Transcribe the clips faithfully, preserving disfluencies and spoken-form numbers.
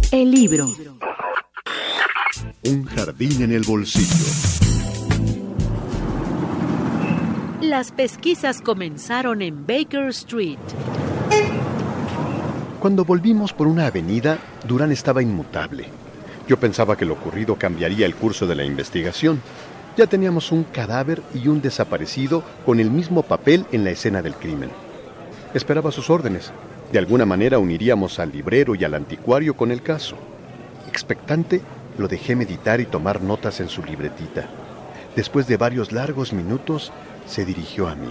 El libro. Un jardín en el bolsillo. Las pesquisas comenzaron en Baker Street. Cuando volvimos por una avenida, Durán estaba inmutable. Yo pensaba que lo ocurrido cambiaría el curso de la investigación. Ya teníamos un cadáver y un desaparecido con el mismo papel en la escena del crimen. Esperaba sus órdenes. De alguna manera uniríamos al librero y al anticuario con el caso. Expectante, lo dejé meditar y tomar notas en su libretita. Después de varios largos minutos, se dirigió a mí.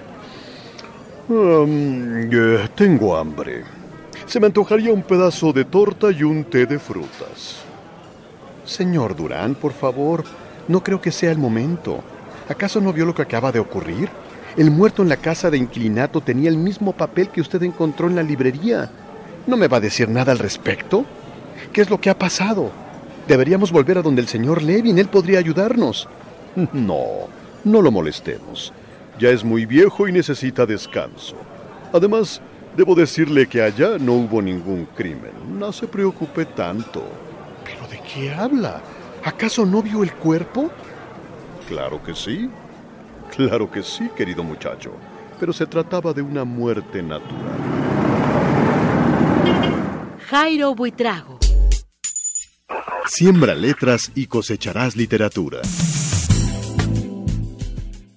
Um, eh, tengo hambre. Se me antojaría un pedazo de torta y un té de frutas. Señor Durán, por favor, no creo que sea el momento. ¿Acaso no vio lo que acaba de ocurrir? El muerto en la casa de inquilinato tenía el mismo papel que usted encontró en la librería. ¿No me va a decir nada al respecto? ¿Qué es lo que ha pasado? Deberíamos volver a donde el señor Levin. Él podría ayudarnos. No, no lo molestemos. Ya es muy viejo y necesita descanso. Además, debo decirle que allá no hubo ningún crimen. No se preocupe tanto. ¿Pero de qué habla? ¿Acaso no vio el cuerpo? Claro que sí. Claro que sí, querido muchacho. Pero se trataba de una muerte natural. Jairo Buitrago. Siembra letras y cosecharás literatura.